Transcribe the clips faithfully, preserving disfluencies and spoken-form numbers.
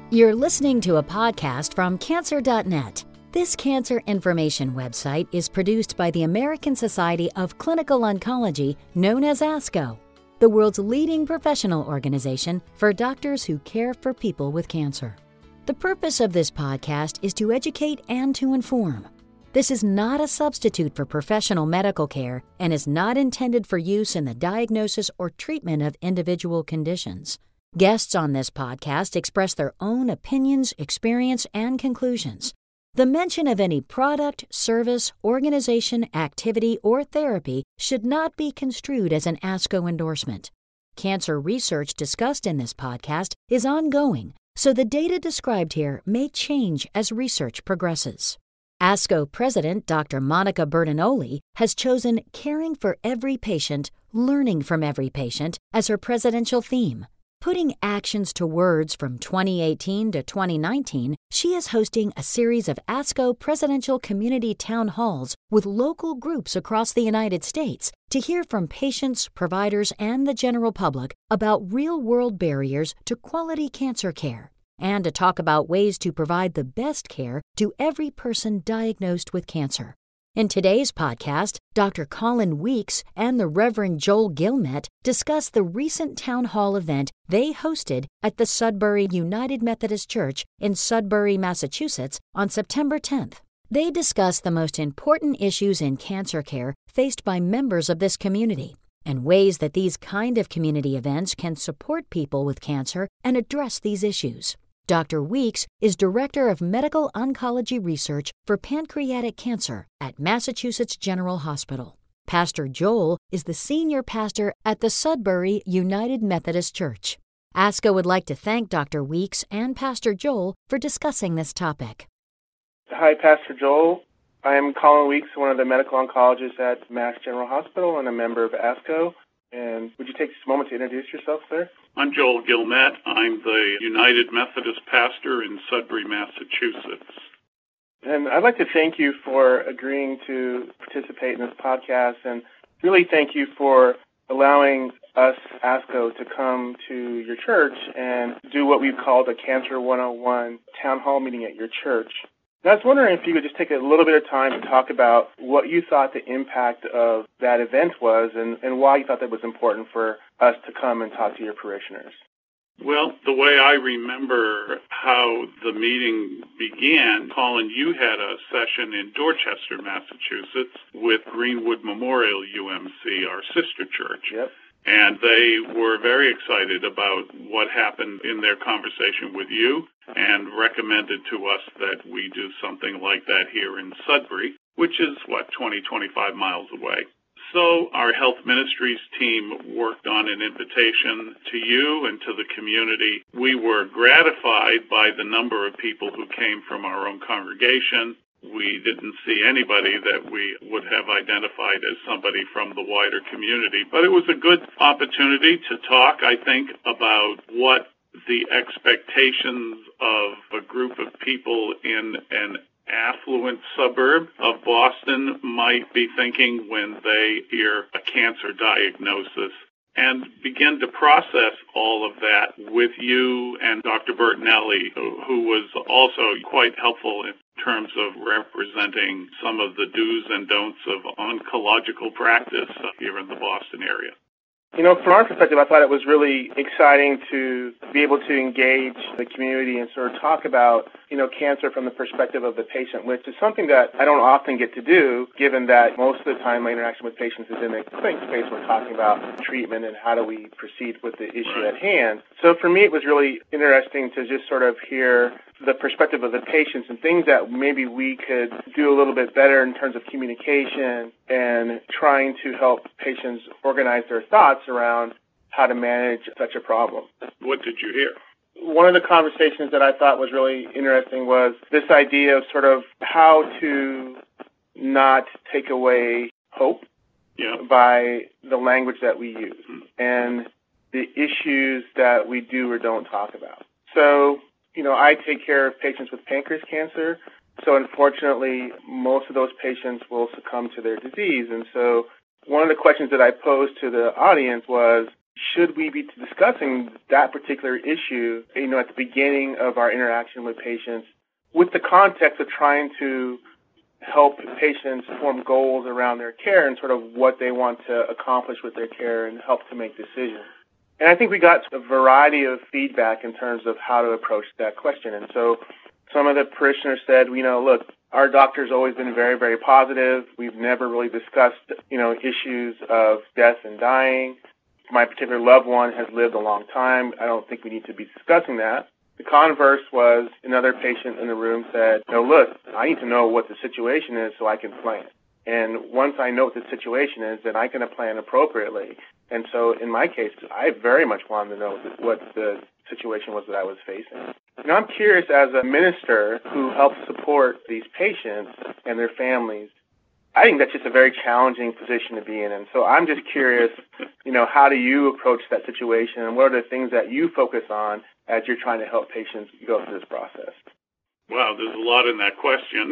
You're listening to a podcast from cancer dot net. This cancer information website is produced by the American Society of Clinical Oncology, known as ASCO, the world's leading professional organization for doctors who care for people with cancer. The purpose of this podcast is to educate and to inform. This is not a substitute for professional medical care and is not intended for use in the diagnosis or treatment of individual conditions. Guests on this podcast express their own opinions, experience, and conclusions. The mention of any product, service, organization, activity, or therapy should not be construed as an ASCO endorsement. Cancer research discussed in this podcast is ongoing, so the data described here may change as research progresses. ASCO President Doctor Monica Bertagnolli has chosen Caring for Every Patient, Learning from Every Patient as her presidential theme. Putting actions to words from twenty eighteen to twenty nineteen, she is hosting a series of ASCO presidential community town halls with local groups across the United States to hear from patients, providers, and the general public about real-world barriers to quality cancer care, and to talk about ways to provide the best care to every person diagnosed with cancer. In today's podcast, Doctor Colin Weeks and the Reverend Joel Gilmet discuss the recent town hall event they hosted at the Sudbury United Methodist Church in Sudbury, Massachusetts on September tenth. They discuss the most important issues in cancer care faced by members of this community and ways that these kind of community events can support people with cancer and address these issues. Doctor Weeks is Director of Medical Oncology Research for Pancreatic Cancer at Massachusetts General Hospital. Pastor Joel is the Senior Pastor at the Sudbury United Methodist Church. ASCO would like to thank Doctor Weeks and Pastor Joel for discussing this topic. Hi, Pastor Joel. I am Colin Weeks, one of the medical oncologists at Mass General Hospital and a member of ASCO. And would you take just a moment to introduce yourself, sir? I'm Joel Gilmet. I'm the United Methodist pastor in Sudbury, Massachusetts. And I'd like to thank you for agreeing to participate in this podcast, and really thank you for allowing us, ASCO, to come to your church and do what we've called a Cancer one oh one town hall meeting at your church. And I was wondering if you could just take a little bit of time to talk about what you thought the impact of that event was and, and why you thought that was important for us to come and talk to your parishioners. Well, the way I remember how the meeting began, Colin, you had a session in Dorchester, Massachusetts with Greenwood Memorial U M C, our sister church. Yep. And they were very excited about what happened in their conversation with you and recommended to us that we do something like that here in Sudbury, which is, what, twenty, twenty-five miles away. So our health ministries team worked on an invitation to you and to the community. We were gratified by the number of people who came from our own congregation. We didn't see anybody that we would have identified as somebody from the wider community. But it was a good opportunity to talk, I think, about what the expectations of a group of people in an affluent suburb of Boston might be thinking when they hear a cancer diagnosis, and begin to process all of that with you and Doctor Bertagnolli, who was also quite helpful in terms of representing some of the do's and don'ts of oncological practice here in the Boston area. You know, from our perspective, I thought it was really exciting to be able to engage the community and sort of talk about, you know, cancer from the perspective of the patient, which is something that I don't often get to do, given that most of the time my interaction with patients is in the clinic space. We're talking about treatment and how do we proceed with the issue Right. at hand. So for me, it was really interesting to just sort of hear the perspective of the patients and things that maybe we could do a little bit better in terms of communication and trying to help patients organize their thoughts around how to manage such a problem. What did you hear? One of the conversations that I thought was really interesting was this idea of sort of how to not take away hope Yeah. by the language that we use and the issues that we do or don't talk about. So, you know, I take care of patients with pancreas cancer. So unfortunately, most of those patients will succumb to their disease. And so one of the questions that I posed to the audience was, should we be discussing that particular issue, you know, at the beginning of our interaction with patients with the context of trying to help patients form goals around their care and sort of what they want to accomplish with their care and help to make decisions. And I think we got a variety of feedback in terms of how to approach that question. And so some of the parishioners said, you know, look, our doctor's always been very, very positive. We've never really discussed, you know, issues of death and dying. My particular loved one has lived a long time. I don't think we need to be discussing that. The converse was another patient in the room said, no, look, I need to know what the situation is so I can plan. And once I know what the situation is, then I can plan appropriately. And so in my case, I very much wanted to know what the situation was that I was facing. Now, I'm curious, as a minister who helps support these patients and their families, I think that's just a very challenging position to be in. And so I'm just curious, you know, how do you approach that situation, and what are the things that you focus on as you're trying to help patients go through this process? Wow, there's a lot in that question.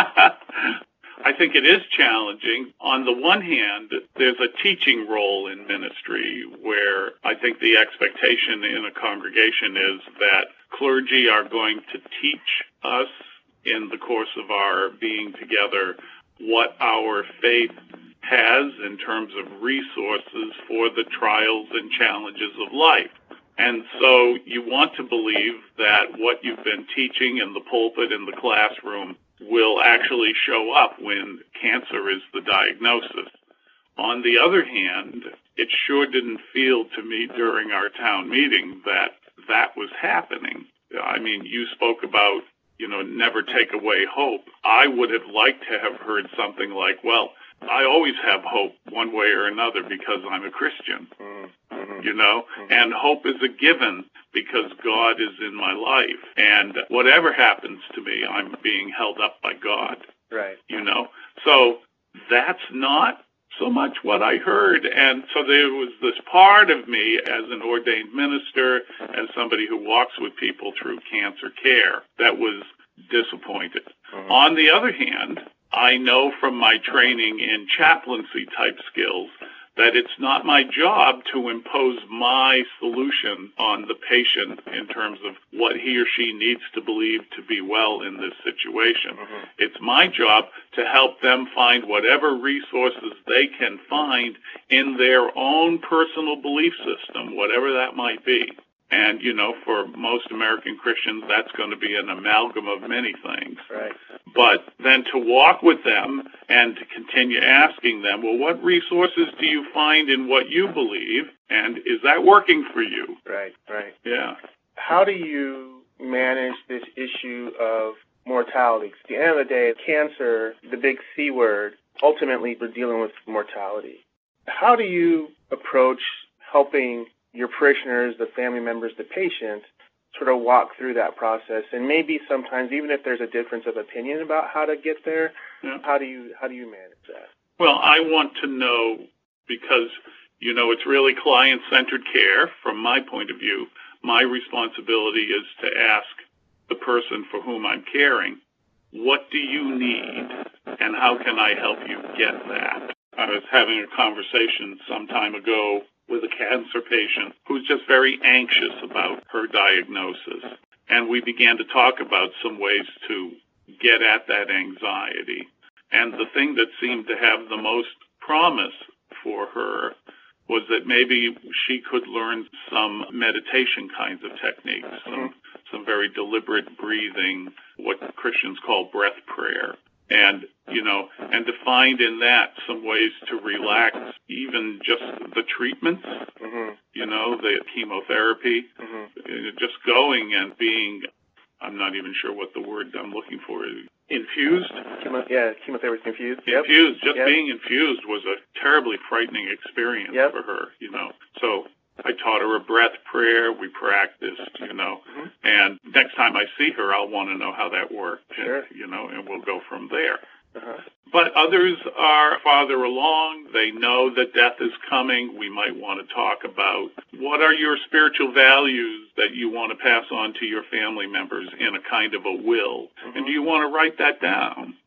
I think it is challenging. On the one hand, there's a teaching role in ministry where I think the expectation in a congregation is that clergy are going to teach us in the course of our being together what our faith has in terms of resources for the trials and challenges of life. And so you want to believe that what you've been teaching in the pulpit, in the classroom, will actually show up when cancer is the diagnosis. On the other hand, it sure didn't feel to me during our town meeting that that was happening. I mean, you spoke about, you know, never take away hope. I would have liked to have heard something like, well, I always have hope one way or another because I'm a Christian, mm-hmm. you know, mm-hmm. and hope is a given because God is in my life. And whatever happens to me, I'm being held up by God, right? You know, so that's not so much what I heard. And so there was this part of me as an ordained minister, as somebody who walks with people through cancer care, that was disappointed. Mm-hmm. On the other hand, I know from my training in chaplaincy type skills that it's not my job to impose my solution on the patient in terms of what he or she needs to believe to be well in this situation. Mm-hmm. It's my job to help them find whatever resources they can find in their own personal belief system, whatever that might be. And, you know, for most American Christians, that's going to be an amalgam of many things. Right. But then to walk with them and to continue asking them, well, what resources do you find in what you believe? And is that working for you? Right, right. Yeah. How do you manage this issue of mortality? 'Cause at the end of the day, cancer, the big C word, ultimately we're dealing with mortality. How do you approach helping your parishioners, the family members, the patients, sort of walk through that process? And maybe sometimes, even if there's a difference of opinion about how to get there, yeah. how do you how do you manage that? Well, I want to know, because, you know, it's really client-centered care. From my point of view, my responsibility is to ask the person for whom I'm caring, what do you need, and how can I help you get that? I was having a conversation some time ago with a cancer patient who's just very anxious about her diagnosis. And we began to talk about some ways to get at that anxiety. And the thing that seemed to have the most promise for her was that maybe she could learn some meditation kinds of techniques, some, some very deliberate breathing, what Christians call breath prayer. And, you know, and to find in that some ways to relax even just the treatments, mm-hmm. you know, the chemotherapy, mm-hmm. just going and being, I'm not even sure what the word I'm looking for is, infused. Chemo, yeah, chemotherapy infused. Infused, yep. just yep. being infused was a terribly frightening experience yep. for her, you know. So I taught her a breath prayer. We practiced, you know. Mm-hmm. And next time I see her, I'll want to know how that worked, sure. and, you know, and we'll go from there. Uh-huh. But others are farther along. They know that death is coming. We might want to talk about what are your spiritual values that you want to pass on to your family members in a kind of a will. Mm-hmm. And do you want to write that down?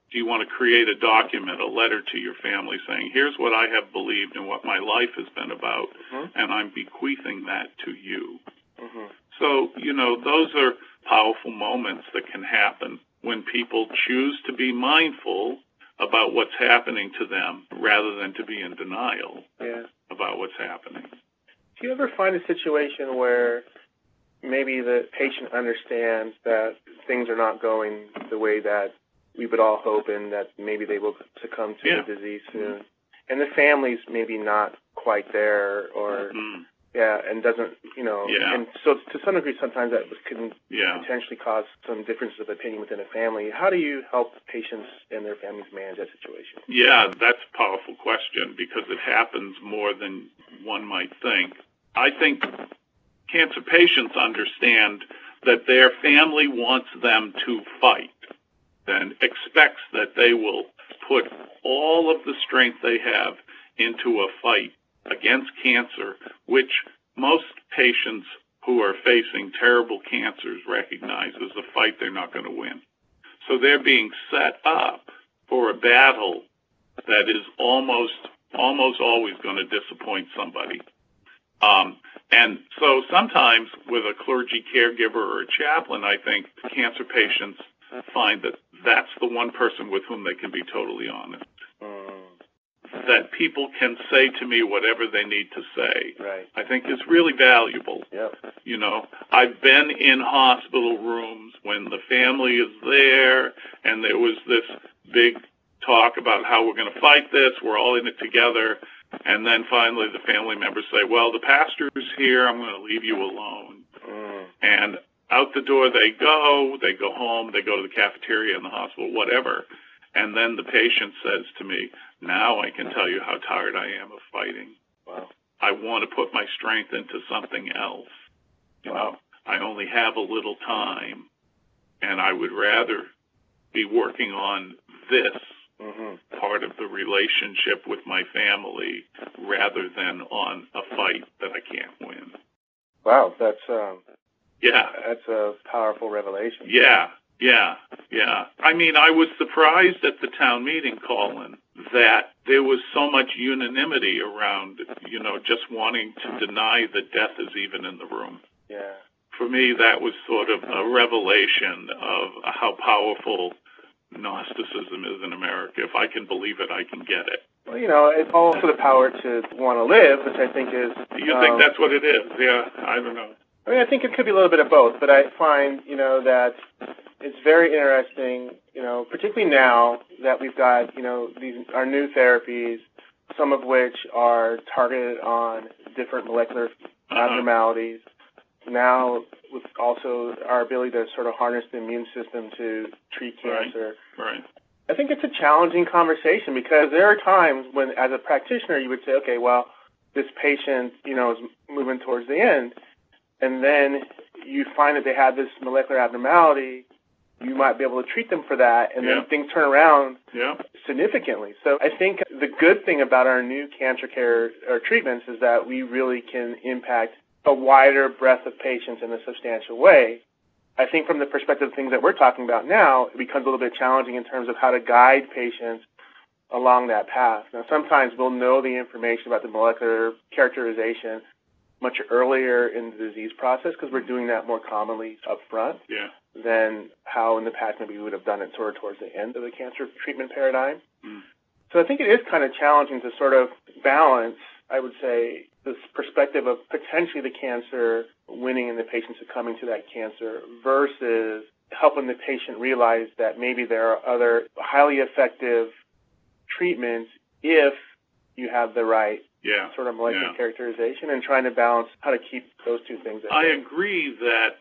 Do you want to create a document, a letter to your family saying, here's what I have believed and what my life has been about, mm-hmm. and I'm bequeathing that to you. Mm-hmm. So, you know, those are powerful moments that can happen when people choose to be mindful about what's happening to them rather than to be in denial yeah. about what's happening. Do you ever find a situation where maybe the patient understands that things are not going the way that we would all hope and that maybe they will succumb to yeah. the disease soon, and the family's maybe not quite there or... Mm-hmm. Yeah, and doesn't, you know, yeah. and so to some degree sometimes that can yeah. potentially cause some differences of opinion within a family. How do you help patients and their families manage that situation? Yeah, that's a powerful question because it happens more than one might think. I think cancer patients understand that their family wants them to fight and expects that they will put all of the strength they have into a fight against cancer, which most patients who are facing terrible cancers recognize as a fight they're not going to win. So they're being set up for a battle that is almost almost always going to disappoint somebody. Um, and so sometimes with a clergy caregiver or a chaplain, I think cancer patients find that that's the one person with whom they can be totally honest. That people can say to me whatever they need to say, right. I think is really valuable. Yep. You know, I've been in hospital rooms when the family is there and there was this big talk about how we're going to fight this, we're all in it together, and then finally the family members say, well, the pastor's here, I'm going to leave you alone. Mm. And out the door they go, they go home, they go to the cafeteria in the hospital, whatever. And then the patient says to me, now I can tell you how tired I am of fighting. Wow. I want to put my strength into something else. You wow. know, I only have a little time, and I would rather be working on this mm-hmm. part of the relationship with my family rather than on a fight that I can't win. Wow, that's um, yeah, that's a powerful revelation. Yeah. Yeah, yeah. I mean, I was surprised at the town meeting, Colin, that there was so much unanimity around, you know, just wanting to deny that death is even in the room. Yeah. For me, that was sort of a revelation of how powerful Gnosticism is in America. If I can believe it, I can get it. Well, you know, it's also the power to want to live, which I think is... You um, think that's what it is? Yeah, I don't know. I mean, I think it could be a little bit of both, but I find, you know, that it's very interesting, you know, particularly now that we've got, you know, these our new therapies, some of which are targeted on different molecular uh-huh. abnormalities. Now, with also our ability to sort of harness the immune system to treat cancer. Right. right. I think it's a challenging conversation because there are times when, as a practitioner, you would say, okay, well, this patient, you know, is moving towards the end. And then you find that they have this molecular abnormality, you might be able to treat them for that, and yeah. then things turn around yeah. significantly. So I think the good thing about our new cancer care or treatments is that we really can impact a wider breadth of patients in a substantial way. I think from the perspective of things that we're talking about now, it becomes a little bit challenging in terms of how to guide patients along that path. Now, sometimes we'll know the information about the molecular characterization much earlier in the disease process because we're doing that more commonly up front yeah. than how in the past maybe we would have done it sort of towards the end of the cancer treatment paradigm. Mm. So I think it is kind of challenging to sort of balance, I would say, this perspective of potentially the cancer winning and the patient succumbing to that cancer versus helping the patient realize that maybe there are other highly effective treatments if you have the right Yeah, sort of molecular yeah. characterization and trying to balance how to keep those two things at I bay. agree that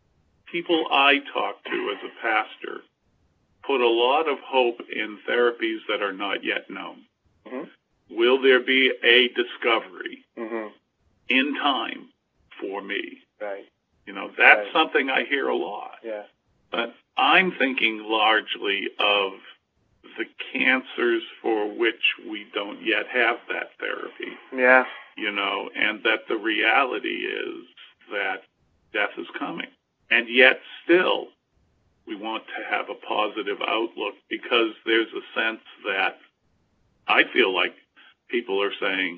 people I talk to as a pastor put a lot of hope in therapies that are not yet known. Mm-hmm. Will there be a discovery mm-hmm. in time for me? Right. You know, that's right. something I hear a lot. Yeah. But I'm thinking largely of the cancers for which we don't yet have that therapy. Yeah. You know, and that the reality is that death is coming. And yet still, We want to have a positive outlook because there's a sense that I feel like people are saying,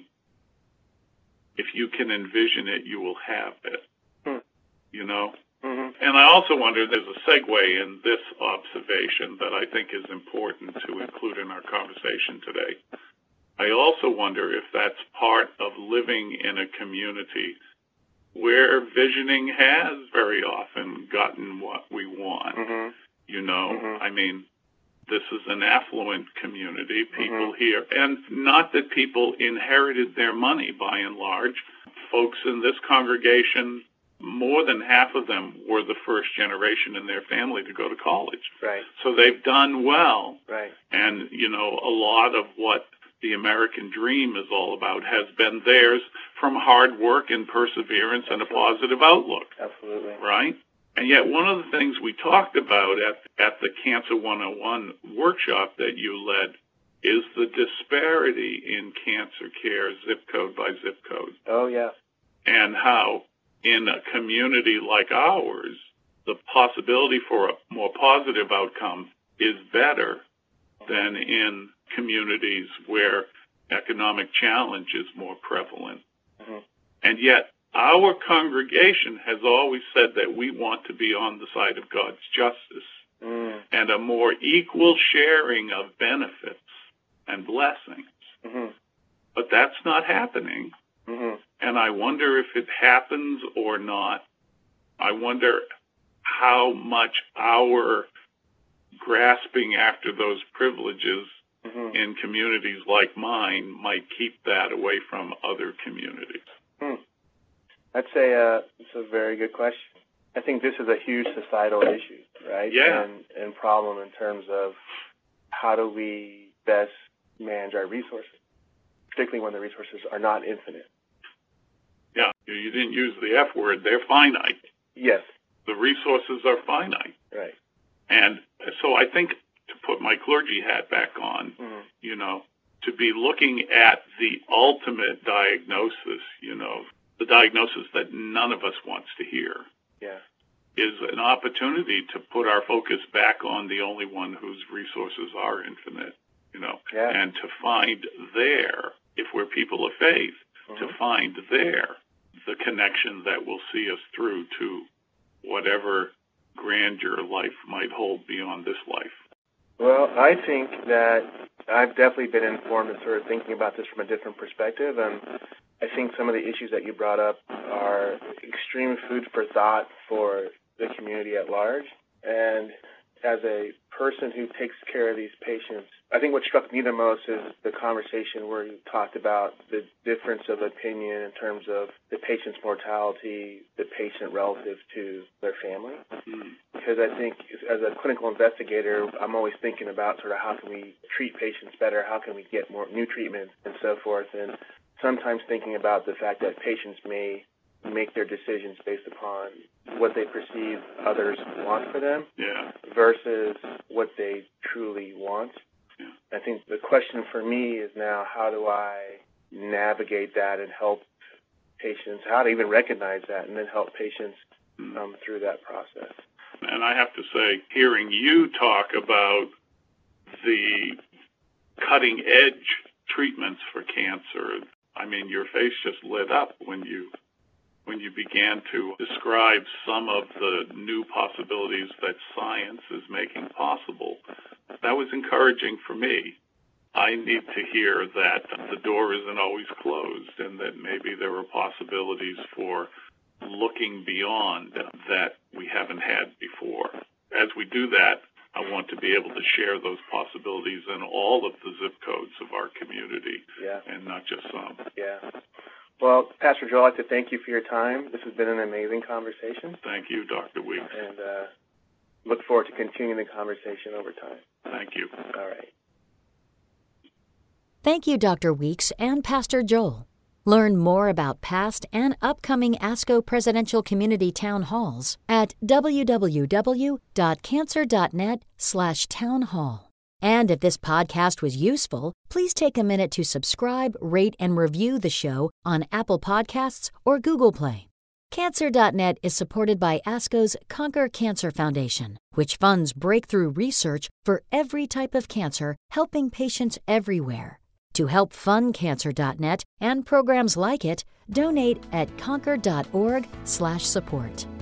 if you can envision it, you will have it, hmm. you know? Mm-hmm. And I also wonder, there's a segue in this observation that I think is important to include in our conversation today. I also wonder if that's part of living in a community where visioning has very often gotten what we want. Mm-hmm. You know, mm-hmm. I mean, this is an affluent community, people mm-hmm. here, and not that people inherited their money by and large. Folks in this congregation, more than half of them were the first generation in their family to go to college. Right. So they've done well. Right. And, you know, a lot of what the American dream is all about has been theirs from hard work and perseverance Absolutely. And a positive outlook. Absolutely. Right? And yet one of the things we talked about at, at the Cancer one oh one workshop that you led is the disparity in cancer care zip code by zip code. Oh, yeah. And how in a community like ours, the possibility for a more positive outcome is better than in communities where economic challenge is more prevalent. Mm-hmm. And yet, our congregation has always said that we want to be on the side of God's justice mm. and a more equal sharing of benefits and blessings. Mm-hmm. But that's not happening. Mm-hmm. And I wonder if it happens or not. I wonder how much our grasping after those privileges mm-hmm. in communities like mine might keep that away from other communities. Hmm. That's a, uh, that's a very good question. I think this is a huge societal issue, right? Yeah. And, and problem in terms of how do we best manage our resources, particularly when the resources are not infinite. Yeah, you didn't use the F word. They're finite. Yes. The resources are finite. Right. And so I think, to put my clergy hat back on, mm-hmm. you know, to be looking at the ultimate diagnosis, you know, the diagnosis that none of us wants to hear, yeah. is an opportunity to put our focus back on the only one whose resources are infinite, you know, yeah. and to find there, if we're people of faith, mm-hmm. to find there the connection that will see us through to whatever grandeur life might hold beyond this life. Well, I think that I've definitely been informed and sort of thinking about this from a different perspective, and I think some of the issues that you brought up are extreme food for thought for the community at large. And as a person who takes care of these patients, I think what struck me the most is the conversation where you talked about the difference of opinion in terms of the patient's mortality, the patient relative to their family. Mm-hmm. Because I think as a clinical investigator, I'm always thinking about sort of how can we treat patients better, how can we get more new treatments and so forth. And sometimes thinking about the fact that patients may make their decisions based upon what they perceive others want for them yeah. versus what they truly want. Yeah. I think the question for me is now, how do I navigate that and help patients, how to even recognize that and then help patients mm. um, through that process. And I have to say, hearing you talk about the cutting edge treatments for cancer, I mean, your face just lit up when you when you began to describe some of the new possibilities that science is making possible. That was encouraging for me. I need to hear that the door isn't always closed and that maybe there are possibilities for looking beyond that we haven't had before. As we do that, I want to be able to share those possibilities in all of the zip codes of our community, yeah. and not just some. Yeah. Well, Pastor Joel, I'd like to thank you for your time. This has been an amazing conversation. Thank you, Doctor Weeks. And uh, look forward to continuing the conversation over time. Thank you. All right. Thank you, Doctor Weeks and Pastor Joel. Learn more about past and upcoming ASCO Presidential Community Town Halls at www.cancer.net slash town hall. And if this podcast was useful, please take a minute to subscribe, rate, and review the show on Apple Podcasts or Google Play. Cancer dot net is supported by ASCO's Conquer Cancer Foundation, which funds breakthrough research for every type of cancer, helping patients everywhere. To help fund Cancer dot net and programs like it, donate at conquer dot org slash support.